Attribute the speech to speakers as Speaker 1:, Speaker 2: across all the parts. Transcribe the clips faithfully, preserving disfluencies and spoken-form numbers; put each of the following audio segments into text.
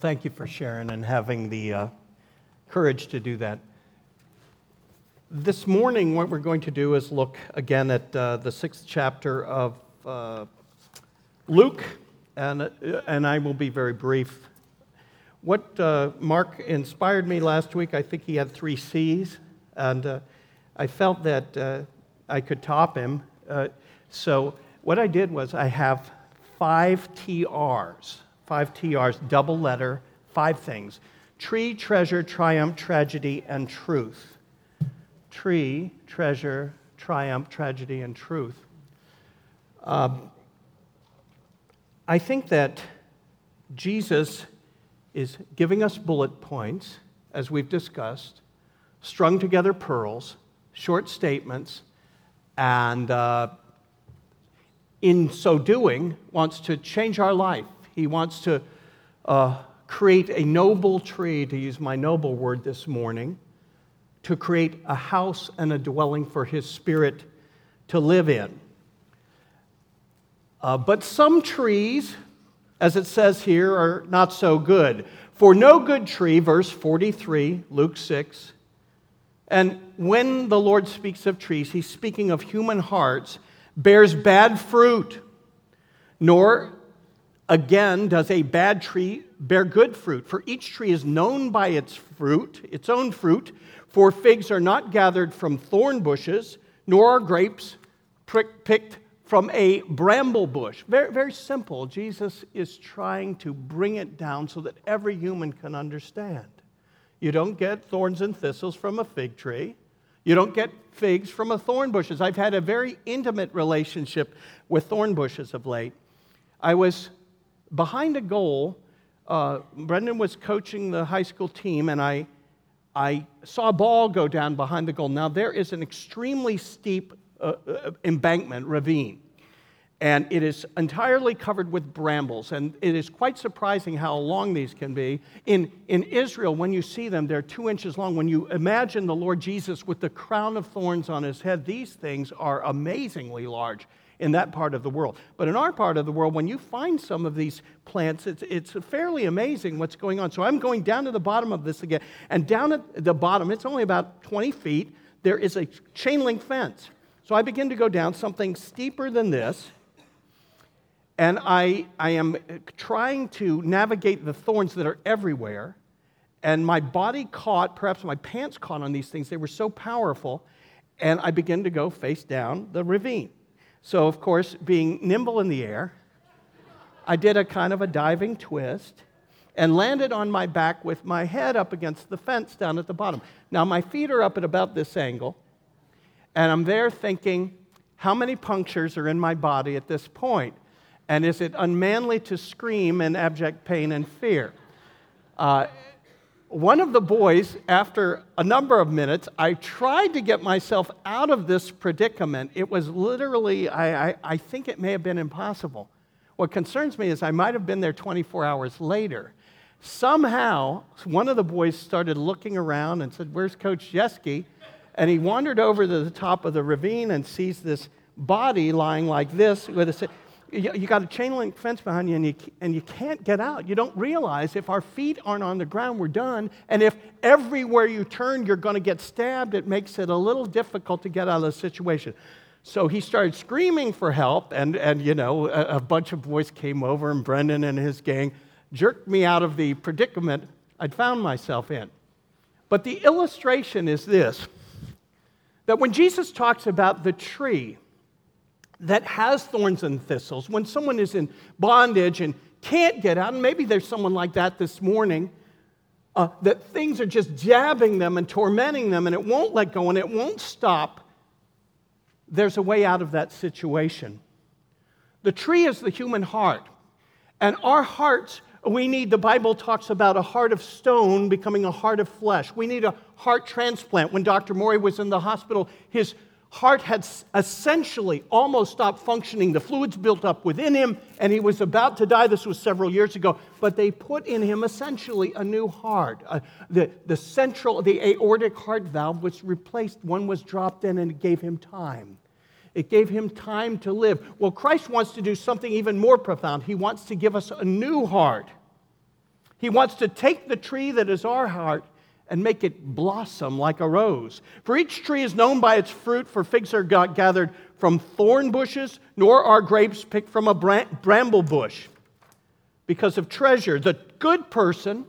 Speaker 1: Thank you for sharing and having the uh, courage to do that. This morning, what we're going to do is look again at uh, the sixth chapter of uh, Luke, and, uh, and I will be very brief. What uh, Mark inspired me last week, I think he had three C's, and uh, I felt that uh, I could top him. Uh, so what I did was I have five T Rs. Five T Rs, double letter, five things. Tree, treasure, triumph, tragedy, and truth. Tree, treasure, triumph, tragedy, and truth. Um, I think that Jesus is giving us bullet points, as we've discussed, strung together pearls, short statements, and uh, in so doing, wants to change our life. He wants to uh, create a noble tree, to use my noble word this morning, to create a house and a dwelling for His Spirit to live in. Uh, but some trees, as it says here, are not so good. For no good tree, verse forty-three, Luke six, and when the Lord speaks of trees, He's speaking of human hearts, bears bad fruit, nor again, does a bad tree bear good fruit? For each tree is known by its fruit, its own fruit. For figs are not gathered from thorn bushes, nor are grapes prick, picked from a bramble bush. Very, very simple. Jesus is trying to bring it down so that every human can understand. You don't get thorns and thistles from a fig tree. You don't get figs from a thorn bushes. I've had a very intimate relationship with thorn bushes of late. I was behind a goal. uh, Brendan was coaching the high school team, and I, I saw a ball go down behind the goal. Now, there is an extremely steep uh, uh, embankment, ravine, and it is entirely covered with brambles, and it is quite surprising how long these can be. In, in Israel, when you see them, they're two inches long. When you imagine the Lord Jesus with the crown of thorns on His head, these things are amazingly large in that part of the world. But in our part of the world, when you find some of these plants, it's, it's fairly amazing what's going on. So I'm going down to the bottom of this again, and down at the bottom, it's only about twenty feet, there is a chain link fence. So I begin to go down something steeper than this, and I, I am trying to navigate the thorns that are everywhere, and my body caught, perhaps my pants caught on these things. They were so powerful, and I begin to go face down the ravine. So, of course, being nimble in the air, I did a kind of a diving twist and landed on my back with my head up against the fence down at the bottom. Now, my feet are up at about this angle, and I'm there thinking, how many punctures are in my body at this point? And is it unmanly to scream in abject pain and fear? Uh, One of the boys, after a number of minutes, I tried to get myself out of this predicament. It was literally, I, I, I think it may have been impossible. What concerns me is I might have been there twenty-four hours later. Somehow, one of the boys started looking around and said, "Where's Coach Jeske?" And he wandered over to the top of the ravine and sees this body lying like this with a... You got a chain link fence behind you, and you and you can't get out. You don't realize if our feet aren't on the ground, we're done. And if everywhere you turn, you're going to get stabbed, it makes it a little difficult to get out of the situation. So he started screaming for help, and, and you know, a, a bunch of boys came over, and Brendan and his gang jerked me out of the predicament I'd found myself in. But the illustration is this, that when Jesus talks about the tree that has thorns and thistles, when someone is in bondage and can't get out, and maybe there's someone like that this morning, uh, that things are just jabbing them and tormenting them, and it won't let go and it won't stop, there's a way out of that situation. The tree is the human heart, and our hearts, we need, the Bible talks about a heart of stone becoming a heart of flesh. We need a heart transplant. When Doctor Morey was in the hospital, his heart had essentially almost stopped functioning. The fluids built up within him, and he was about to die. This was several years ago. But they put in him essentially a new heart. Uh, the, the central, the aortic heart valve was replaced. One was dropped in, and it gave him time. It gave him time to live. Well, Christ wants to do something even more profound. He wants to give us a new heart. He wants to take the tree that is our heart and make it blossom like a rose. For each tree is known by its fruit, for figs are gathered from thorn bushes, nor are grapes picked from a bramble bush. Because of treasure, the good person,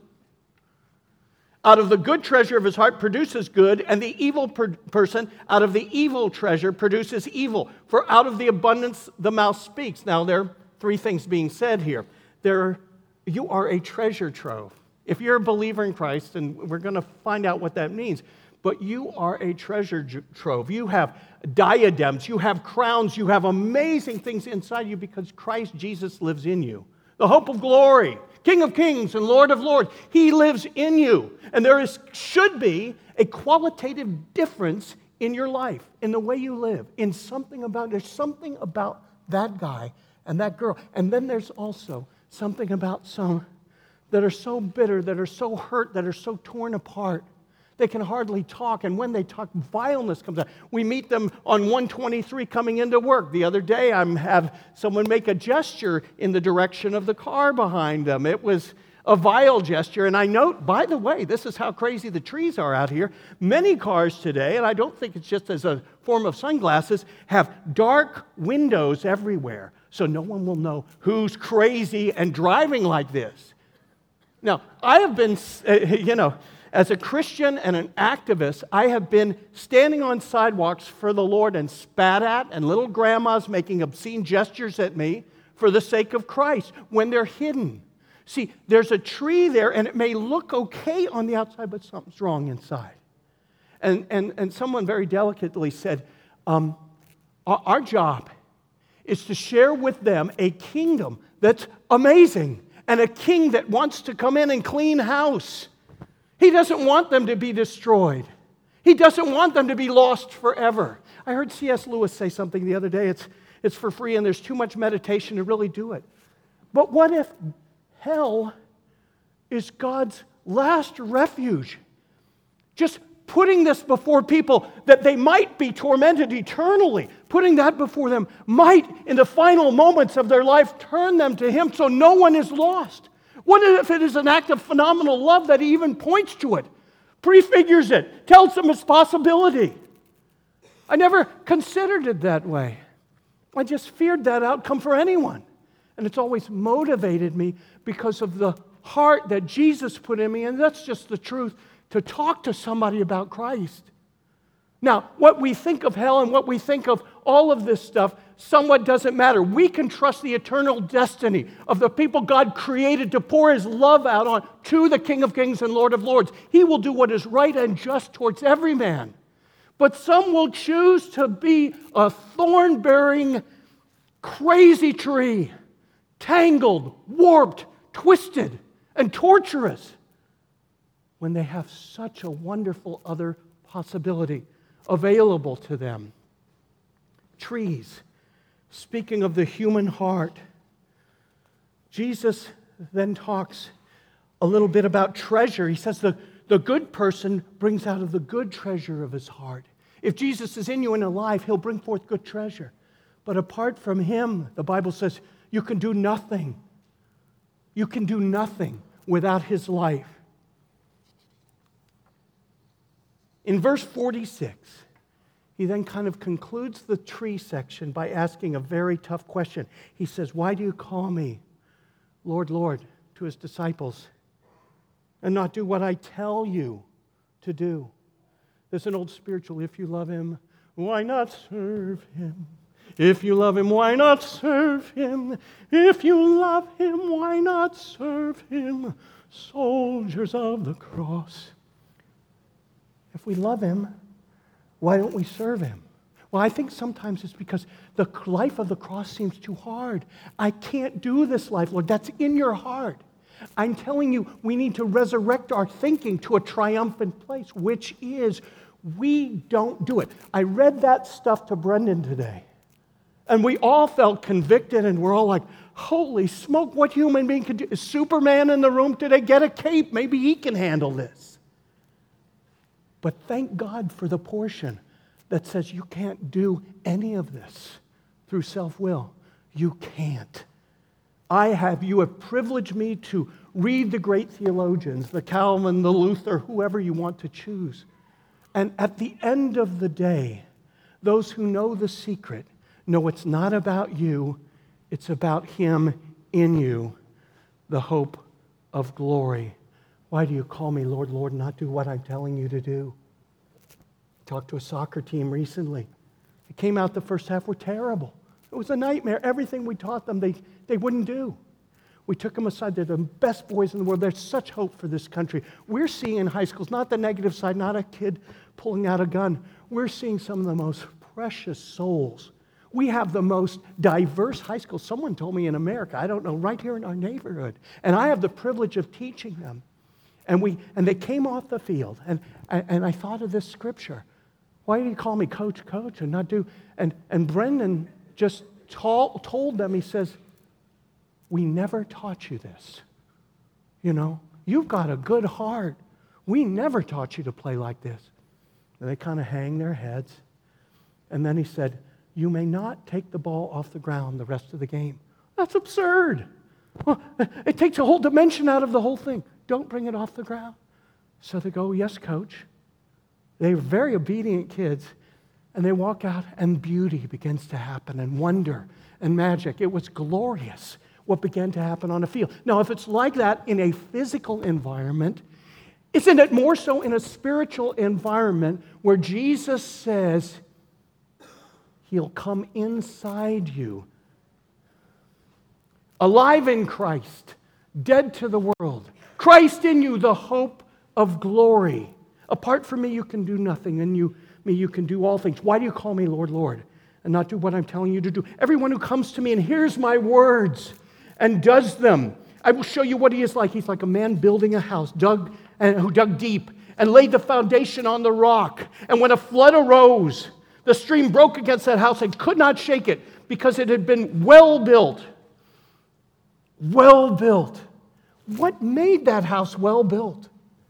Speaker 1: out of the good treasure of his heart produces good, and the evil per- person out of the evil treasure produces evil. For out of the abundance the mouth speaks. Now there are three things being said here. There, you are a treasure trove. If you're a believer in Christ, and we're going to find out what that means, but you are a treasure trove. You have diadems, you have crowns, you have amazing things inside you because Christ Jesus lives in you. The hope of glory, King of kings and Lord of lords, He lives in you. And there is should be a qualitative difference in your life, in the way you live, in something about, there's something about that guy and that girl. And then there's also something about some that are so bitter, that are so hurt, that are so torn apart. They can hardly talk, and when they talk, vileness comes out. We meet them on one twenty-three coming into work. The other day, I have someone make a gesture in the direction of the car behind them. It was a vile gesture, and I note, by the way, this is how crazy the trees are out here. Many cars today, and I don't think it's just as a form of sunglasses, have dark windows everywhere, so no one will know who's crazy and driving like this. Now, I have been, uh, you know, as a Christian and an activist, I have been standing on sidewalks for the Lord and spat at, and little grandmas making obscene gestures at me for the sake of Christ when they're hidden. See, there's a tree there, and it may look okay on the outside, but something's wrong inside. And, and, and someone very delicately said, um, our, our job is to share with them a kingdom that's amazing, and a king that wants to come in and clean house. He doesn't want them to be destroyed. He doesn't want them to be lost forever. I heard C S Lewis say something the other day. It's, it's for free and there's too much meditation to really do it. But what if hell is God's last refuge? Just putting this before people that they might be tormented eternally, putting that before them might, in the final moments of their life, turn them to Him so no one is lost. What if it is an act of phenomenal love that He even points to it, prefigures it, tells them its possibility? I never considered it that way. I just feared that outcome for anyone. And it's always motivated me because of the heart that Jesus put in me, and that's just the truth, to talk to somebody about Christ. Now, what we think of hell and what we think of all of this stuff somewhat doesn't matter. We can trust the eternal destiny of the people God created to pour His love out on to the King of Kings and Lord of Lords. He will do what is right and just towards every man. But some will choose to be a thorn-bearing, crazy tree, tangled, warped, twisted, and torturous, when they have such a wonderful other possibility available to them. Trees. Speaking of the human heart, Jesus then talks a little bit about treasure. He says the, the good person brings out of the good treasure of his heart. If Jesus is in you and alive, He'll bring forth good treasure. But apart from Him, the Bible says, you can do nothing. You can do nothing without His life. In verse forty-six, he then kind of concludes the tree section by asking a very tough question. He says, why do you call me Lord, Lord, to His disciples, and not do what I tell you to do? There's an old spiritual, if you love Him, why not serve Him? If you love Him, why not serve Him? If you love Him, why not serve Him? Soldiers of the cross. If we love Him, why don't we serve Him? Well, I think sometimes it's because the life of the cross seems too hard. I can't do this life, Lord. That's in your heart. I'm telling you, we need to resurrect our thinking to a triumphant place, which is we don't do it. I read that stuff to Brendan today, and we all felt convicted, and we're all like, holy smoke, what human being could do? Is Superman in the room today? Get a cape. Maybe he can handle this. But thank God for the portion that says you can't do any of this through self-will. You can't. I have, you have privileged me to read the great theologians, the Calvin, the Luther, whoever you want to choose. And at the end of the day, those who know the secret know it's not about you, it's about Him in you, the hope of glory. Why do you call me Lord, Lord, and not do what I'm telling you to do? I talked to a soccer team recently. It came out the first half were terrible. It was a nightmare. Everything we taught them, they, they wouldn't do. We took them aside. They're the best boys in the world. There's such hope for this country. We're seeing in high schools, not the negative side, not a kid pulling out a gun. We're seeing some of the most precious souls. We have the most diverse high schools. Someone told me in America, I don't know, right here in our neighborhood. And I have the privilege of teaching them. And we and they came off the field. And, and I thought of this scripture. Why do you call me coach, coach, and not do? And, and Brendan just told, told them, he says, we never taught you this. You know, you've got a good heart. We never taught you to play like this. And they kind of hang their heads. And then he said, you may not take the ball off the ground the rest of the game. That's absurd. Well, it takes a whole dimension out of the whole thing. Don't bring it off the ground. So they go, yes, coach. They were very obedient kids. And they walk out, and beauty begins to happen, and wonder, and magic. It was glorious what began to happen on a field. Now, if it's like that in a physical environment, isn't it more so in a spiritual environment where Jesus says He'll come inside you, alive in Christ, dead to the world, Christ in you, the hope of glory. Apart from me, you can do nothing, and you me, you can do all things. Why do you call me Lord, Lord, and not do what I'm telling you to do? Everyone who comes to me and hears my words and does them, I will show you what He is like. He's like a man building a house, dug and who dug deep and laid the foundation on the rock. And when a flood arose, the stream broke against that house and could not shake it because it had been well built. Well built. What made that house well built?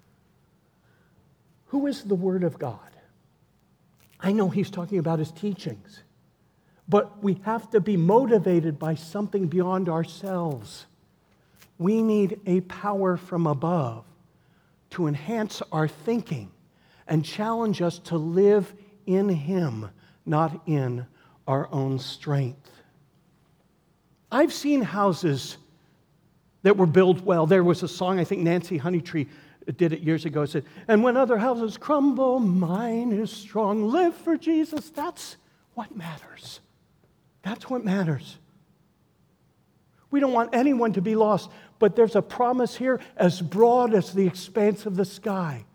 Speaker 1: Who is the Word of God? I know he's talking about His teachings, but we have to be motivated by something beyond ourselves. We need a power from above to enhance our thinking and challenge us to live in Him, not in our own strength. I've seen houses that were built well. There was a song, I think Nancy Honeytree did it years ago. It said, and when other houses crumble, mine is strong. Live for Jesus. That's what matters. That's what matters. We don't want anyone to be lost, but there's a promise here as broad as the expanse of the sky.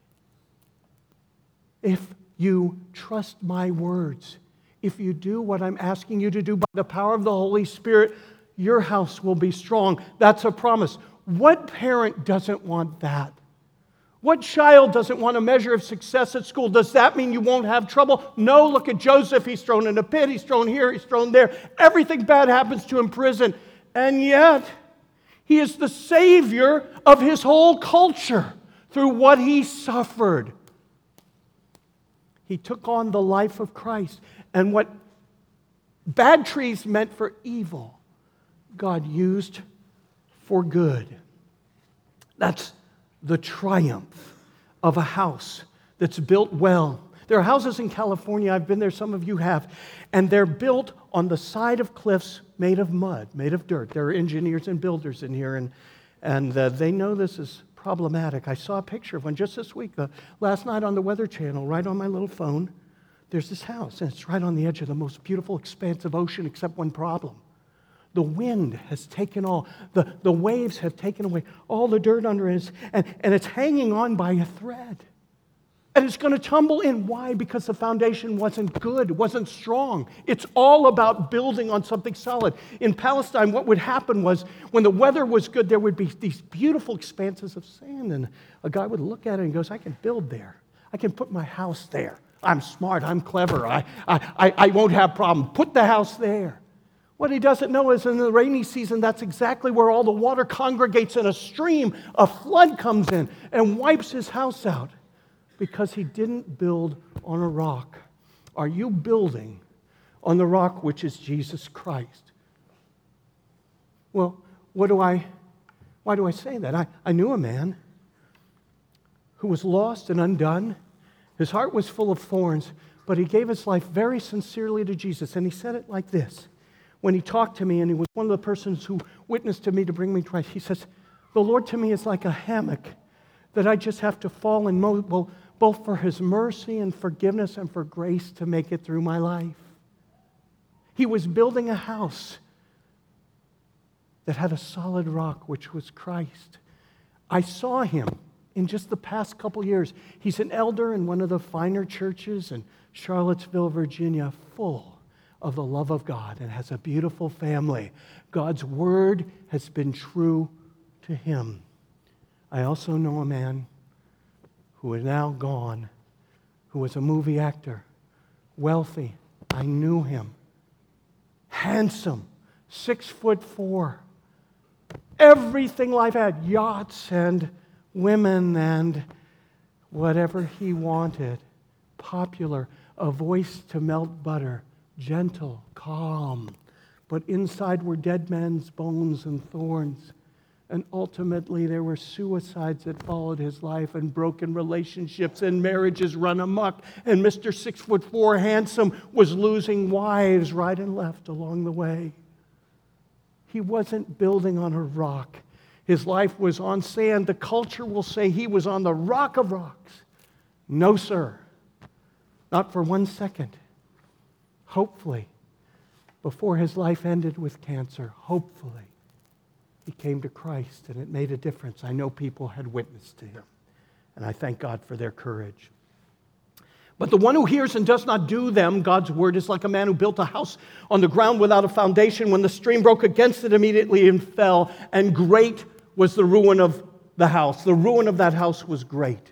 Speaker 1: If you trust my words, if you do what I'm asking you to do by the power of the Holy Spirit, your house will be strong. That's a promise. What parent doesn't want that? What child doesn't want a measure of success at school? Does that mean you won't have trouble? No, look at Joseph. He's thrown in a pit. He's thrown here. He's thrown there. Everything bad happens to him in prison. And yet, he is the savior of his whole culture through what he suffered. He took on the life of Christ. And what bad trees meant for evil, God used for good. That's the triumph of a house that's built well. There are houses in California, I've been there, some of you have, and they're built on the side of cliffs made of mud, made of dirt. There are engineers and builders in here, and, and uh, they know this is problematic. I saw a picture of one just this week, uh, last night on the Weather Channel, right on my little phone. There's this house, and it's right on the edge of the most beautiful expanse of ocean, except one problem. The wind has taken all, the, the waves have taken away all the dirt under it, and, and it's hanging on by a thread. And it's going to tumble in. Why? Because the foundation wasn't good, wasn't strong. It's all about building on something solid. In Palestine, what would happen was when the weather was good, there would be these beautiful expanses of sand, and a guy would look at it and goes, I can build there. I can put my house there. I'm smart. I'm clever. I, I, I, I won't have problem. Put the house there. What he doesn't know is in the rainy season, that's exactly where all the water congregates in a stream. A flood comes in and wipes his house out because he didn't build on a rock. Are you building on the rock which is Jesus Christ? Well, what do I, why do I say that? I, I knew a man who was lost and undone. His heart was full of thorns, but he gave his life very sincerely to Jesus. And he said it like this. When he talked to me, and he was one of the persons who witnessed to me to bring me to Christ, he says, the Lord to me is like a hammock that I just have to fall in, mo- both for his mercy and forgiveness and for grace to make it through my life. He was building a house that had a solid rock, which was Christ. I saw him in just the past couple years. He's an elder in one of the finer churches in Charlottesville, Virginia, full of the love of God and has a beautiful family. God's word has been true to him. I also know a man who is now gone, who was a movie actor, wealthy. I knew him. Handsome, six foot four. Everything life had, yachts and women and whatever he wanted. Popular, a voice to melt butter, gentle, calm. But inside were dead men's bones and thorns. And ultimately there were suicides that followed his life and broken relationships and marriages run amok. And Mister Six Foot Four Handsome was losing wives right and left along the way. He wasn't building on a rock. His life was on sand. The culture will say he was on the rock of rocks. No, sir. Not for one second. Hopefully, before his life ended with cancer, hopefully, he came to Christ and it made a difference. I know people had witnessed to him, and I thank God for their courage. But the one who hears and does not do them, God's word, is like a man who built a house on the ground without a foundation. When the stream broke against it, immediately it fell, and great was the ruin of the house. The ruin of that house was great.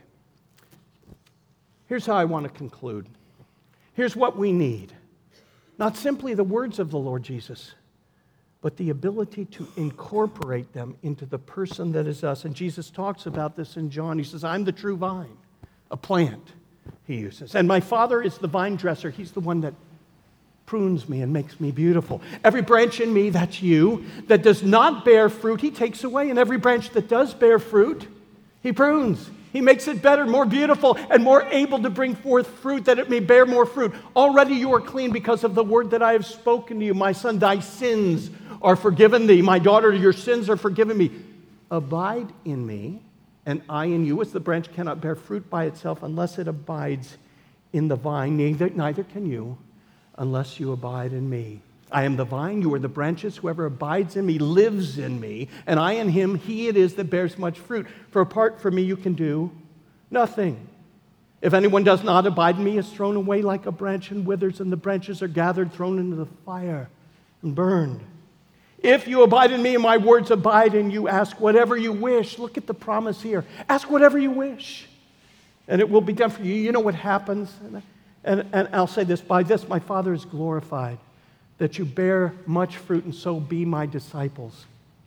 Speaker 1: Here's how I want to conclude. Here's what we need. Not simply the words of the Lord Jesus, but the ability to incorporate them into the person that is us. And Jesus talks about this in John. He says, I'm the true vine, a plant, he uses. And my Father is the vine dresser. He's the one that prunes me and makes me beautiful. Every branch in me, that's you, that does not bear fruit, he takes away. And every branch that does bear fruit, he prunes. He makes it better, more beautiful, and more able to bring forth fruit, that it may bear more fruit. Already you are clean because of the word that I have spoken to you. My son, thy sins are forgiven thee. My daughter, your sins are forgiven me. Abide in me, and I in you, as the branch cannot bear fruit by itself unless it abides in the vine. Neither, neither can you unless you abide in me. I am the vine, you are the branches. Whoever abides in me lives in me, and I in him, he it is that bears much fruit. For apart from me you can do nothing. If anyone does not abide in me, is thrown away like a branch and withers, and the branches are gathered, thrown into the fire, and burned. If you abide in me and my words abide in you, ask whatever you wish. Look at the promise here. Ask whatever you wish, and it will be done for you. You know what happens? And, and, and I'll say this, by this my Father is glorified, that you bear much fruit and so be my disciples.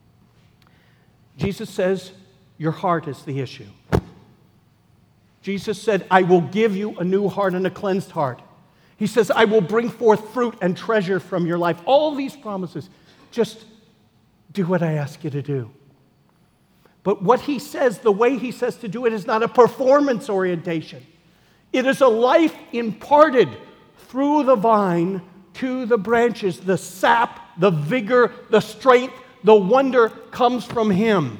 Speaker 1: Jesus says your heart is the issue. Jesus said, I will give you a new heart and a cleansed heart. He says, I will bring forth fruit and treasure from your life. All these promises, just do what I ask you to do. But what he says, the way he says to do it, is not a performance orientation. It is a life imparted through the vine to the branches. The sap, the vigor, the strength, the wonder comes from him.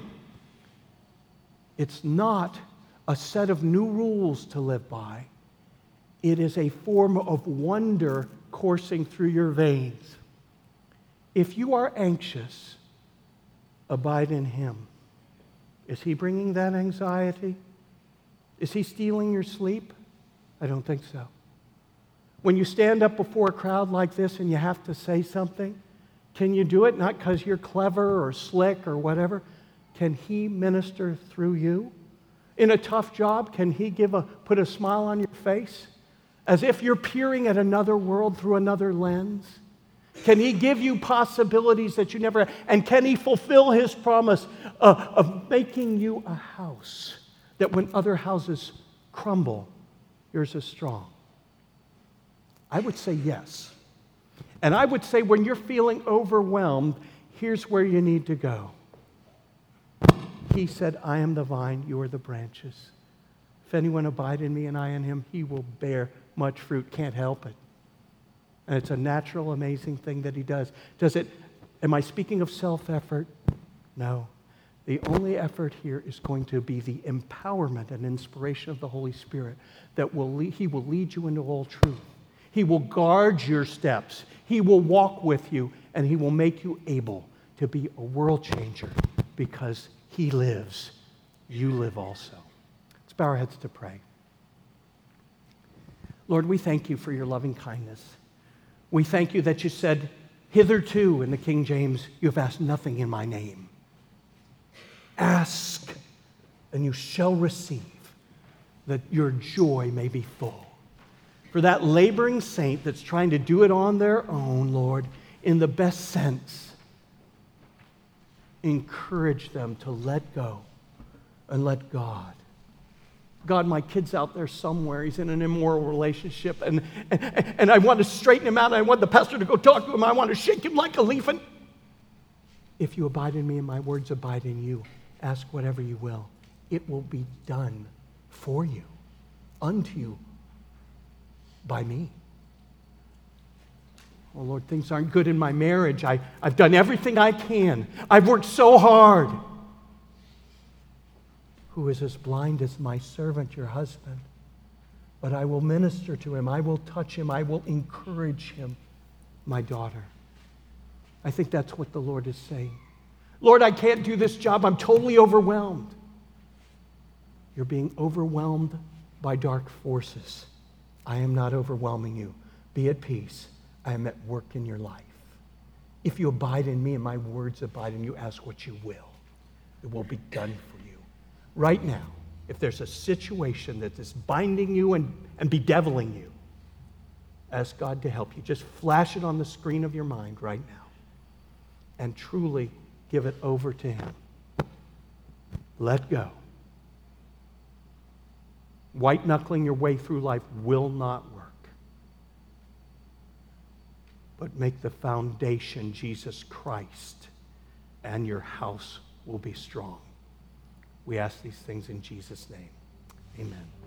Speaker 1: It's not a set of new rules to live by. It is a form of wonder coursing through your veins. If you are anxious, abide in him. Is he bringing that anxiety? Is he stealing your sleep? I don't think so. When you stand up before a crowd like this and you have to say something, can you do it not because you're clever or slick or whatever? Can he minister through you? In a tough job, can he give a put a smile on your face as if you're peering at another world through another lens? Can he give you possibilities that you never had? And can he fulfill his promise uh, of making you a house that when other houses crumble, yours is strong? I would say yes. And I would say when you're feeling overwhelmed, here's where you need to go. He said, I am the vine, you are the branches. If anyone abide in me and I in him, he will bear much fruit. Can't help it. And it's a natural, amazing thing that he does. Does it, am I speaking of self-effort? No. The only effort here is going to be the empowerment and inspiration of the Holy Spirit that will lead, he will lead you into all truth. He will guard your steps. He will walk with you, and he will make you able to be a world changer because he lives. You live also. Let's bow our heads to pray. Lord, we thank you for your loving kindness. We thank you that you said, hitherto in the King James, you have asked nothing in my name. Ask, and you shall receive, that your joy may be full. For that laboring saint that's trying to do it on their own, Lord, in the best sense, encourage them to let go and let God. God, my kid's out there somewhere. He's in an immoral relationship, and, and, and I want to straighten him out. And I want the pastor to go talk to him. I want to shake him like a leaf. And if you abide in me and my words abide in you, ask whatever you will. It will be done for you, unto you, by me. Oh, Lord, things aren't good in my marriage. I, I've done everything I can. I've worked so hard. Who is as blind as my servant, your husband? But I will minister to him. I will touch him. I will encourage him, my daughter. I think that's what the Lord is saying. Lord, I can't do this job. I'm totally overwhelmed. You're being overwhelmed by dark forces. I am not overwhelming you. Be at peace. I am at work in your life. If you abide in me and my words abide in you, ask what you will. It will be done for you. Right now, if there's a situation that is binding you and, and bedeviling you, ask God to help you. Just flash it on the screen of your mind right now and truly give it over to him. Let go. White-knuckling your way through life will not work. But make the foundation Jesus Christ, and your house will be strong. We ask these things in Jesus' name. Amen.